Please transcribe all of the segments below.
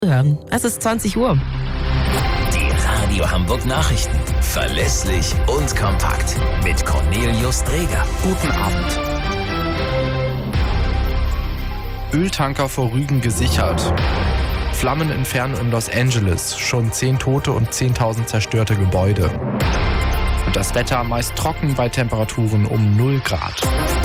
hören. Es ist 20 Uhr. Die Radio Hamburg Nachrichten. Verlässlich und kompakt. Mit Cornelius Dreger. Guten Abend. Öltanker vor Rügen gesichert. Flammeninferno in Los Angeles. Schon 10 Tote und 10.000 zerstörte Gebäude. Und das Wetter meist trocken bei Temperaturen um 0 Grad.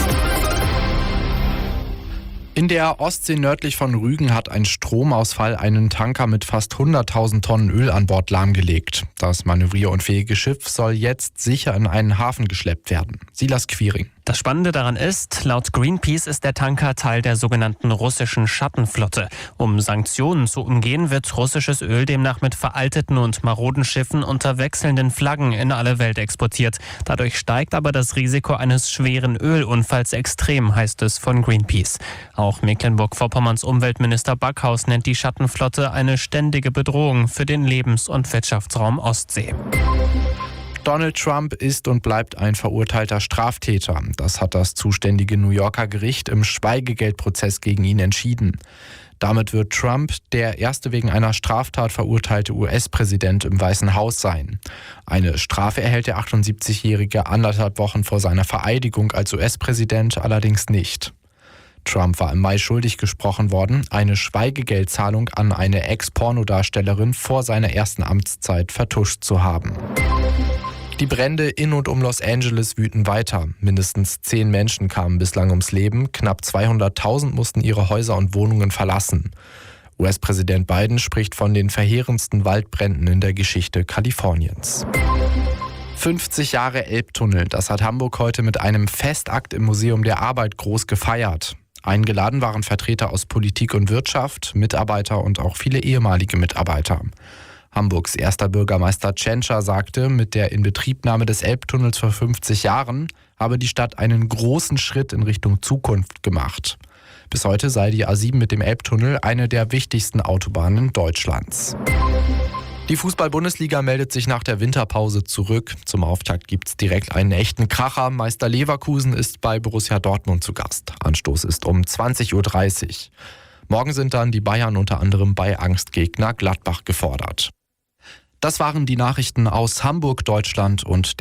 In der Ostsee nördlich von Rügen hat ein Stromausfall einen Tanker mit fast 100.000 Tonnen Öl an Bord lahmgelegt. Das manövrierunfähige Schiff soll jetzt sicher in einen Hafen geschleppt werden. Silas Quiring. Das Spannende daran ist, laut Greenpeace ist der Tanker Teil der sogenannten russischen Schattenflotte. Um Sanktionen zu umgehen, wird russisches Öl demnach mit veralteten und maroden Schiffen unter wechselnden Flaggen in alle Welt exportiert. Dadurch steigt aber das Risiko eines schweren Ölunfalls extrem, heißt es von Greenpeace. Auch Mecklenburg-Vorpommerns Umweltminister Backhaus nennt die Schattenflotte eine ständige Bedrohung für den Lebens- und Wirtschaftsraum Ostsee. Donald Trump ist und bleibt ein verurteilter Straftäter. Das hat das zuständige New Yorker Gericht im Schweigegeldprozess gegen ihn entschieden. Damit wird Trump der erste wegen einer Straftat verurteilte US-Präsident im Weißen Haus sein. Eine Strafe erhält der 78-Jährige 1,5 Wochen vor seiner Vereidigung als US-Präsident allerdings nicht. Trump war im Mai schuldig gesprochen worden, eine Schweigegeldzahlung an eine Ex-Pornodarstellerin vor seiner ersten Amtszeit vertuscht zu haben. Die Brände in und um Los Angeles wüten weiter. Mindestens 10 Menschen kamen bislang ums Leben. Knapp 200.000 mussten ihre Häuser und Wohnungen verlassen. US-Präsident Biden spricht von den verheerendsten Waldbränden in der Geschichte Kaliforniens. 50 Jahre Elbtunnel, das hat Hamburg heute mit einem Festakt im Museum der Arbeit groß gefeiert. Eingeladen waren Vertreter aus Politik und Wirtschaft, Mitarbeiter und auch viele ehemalige Mitarbeiter. Hamburgs erster Bürgermeister Tschentscher sagte, mit der Inbetriebnahme des Elbtunnels vor 50 Jahren habe die Stadt einen großen Schritt in Richtung Zukunft gemacht. Bis heute sei die A7 mit dem Elbtunnel eine der wichtigsten Autobahnen Deutschlands. Die Fußball-Bundesliga meldet sich nach der Winterpause zurück. Zum Auftakt gibt's direkt einen echten Kracher. Meister Leverkusen ist bei Borussia Dortmund zu Gast. Anstoß ist um 20.30 Uhr. Morgen sind dann die Bayern unter anderem bei Angstgegner Gladbach gefordert. Das waren die Nachrichten aus Hamburg, Deutschland und